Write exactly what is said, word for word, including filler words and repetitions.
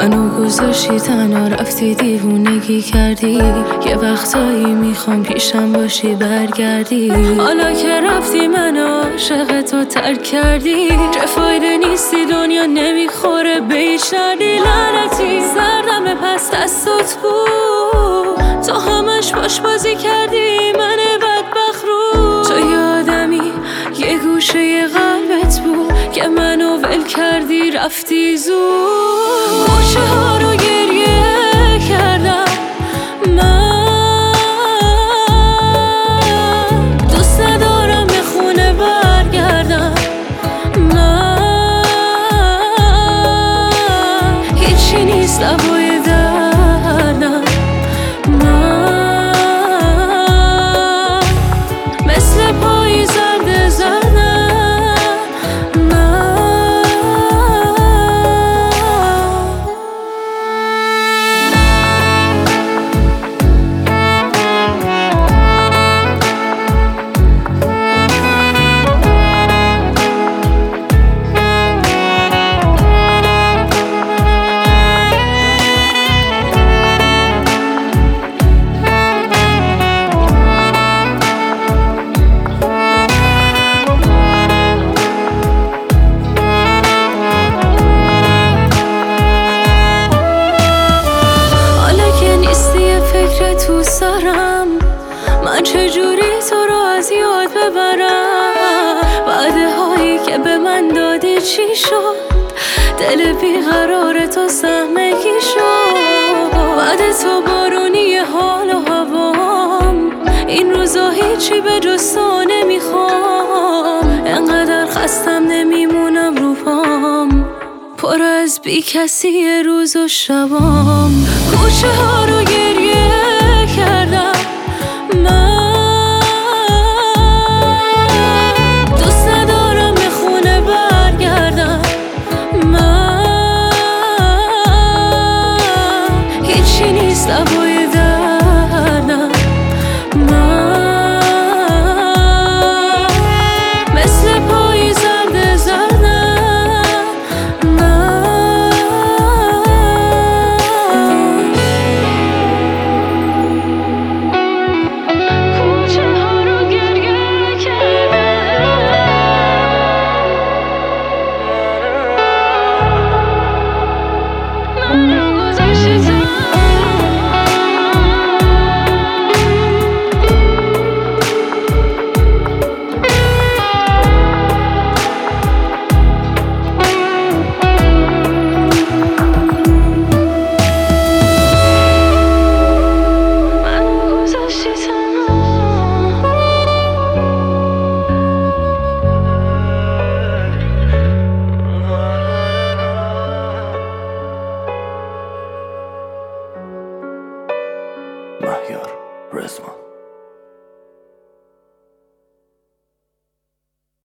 منو گذاشتی تنها، رفتی دیوونگی کردی. یه وقتایی میخوام پیشم باشی برگردی. حالا که رفتی منو عاشق تو ترک کردی. چه فایده نیستی، دنیا نمیخوره به هیچ دردی. لعنتی سردم پس دستات بود، تو همش باش بازی کردی. من بدبخت رو تو یادمی یه گوشه قلبت بود که منو ول کردی رفتی زود. کوچه ها رو گریه کردم من، دوست ندارم به خونه برگردم من. هیچی نیست لبای دردم من، مثل پای زرد زردم من. تو سرم من چجوری تو رو از یاد ببرم؟ وعده هایی که به من دادی چی شد؟ دل بیقرار تو سهمگی شد. وعده تو بارونی حال و هوام، این روزا هیچی به جز تو نمیخوام. انقدر خستم نمیمونم رو پام، پر از بی کسی روز و شبام. کوچه ها رو گریه کردم من، دوست ندارم به خونه برگردم من. هیچی نیست لبای دردم من، مثل پای زرد زردم من. مهیار رزمان.